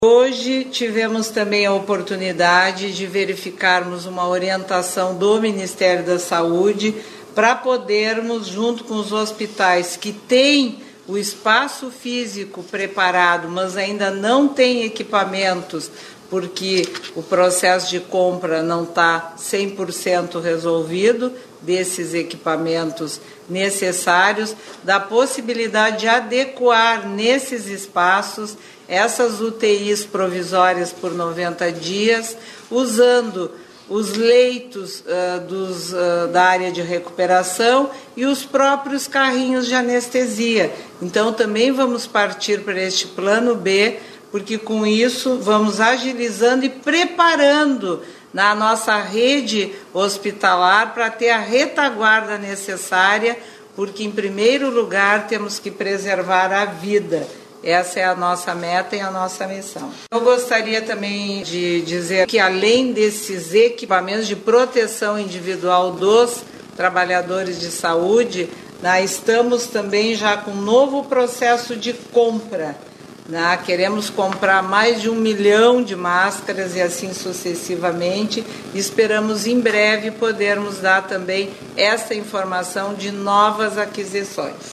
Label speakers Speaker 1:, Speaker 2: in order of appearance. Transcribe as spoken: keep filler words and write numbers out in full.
Speaker 1: Hoje tivemos também a oportunidade de verificarmos uma orientação do Ministério da Saúde para podermos, junto com os hospitais que têm o espaço físico preparado, mas ainda não têm equipamentos, porque o processo de compra não está cem por cento resolvido desses equipamentos necessários, da possibilidade de adequar nesses espaços essas U T Is provisórias por noventa dias, usando os leitos uh, dos, uh, da área de recuperação e os próprios carrinhos de anestesia. Então, também vamos partir para este plano B, porque com isso vamos agilizando e preparando na nossa rede hospitalar para ter a retaguarda necessária, porque, em primeiro lugar, temos que preservar a vida. Essa é a nossa meta e a nossa missão. Eu gostaria também de dizer que, além desses equipamentos de proteção individual dos trabalhadores de saúde, nós estamos também já com um novo processo de compra. Né? Queremos comprar mais de um milhão de máscaras e assim sucessivamente. Esperamos em breve podermos dar também essa informação de novas aquisições.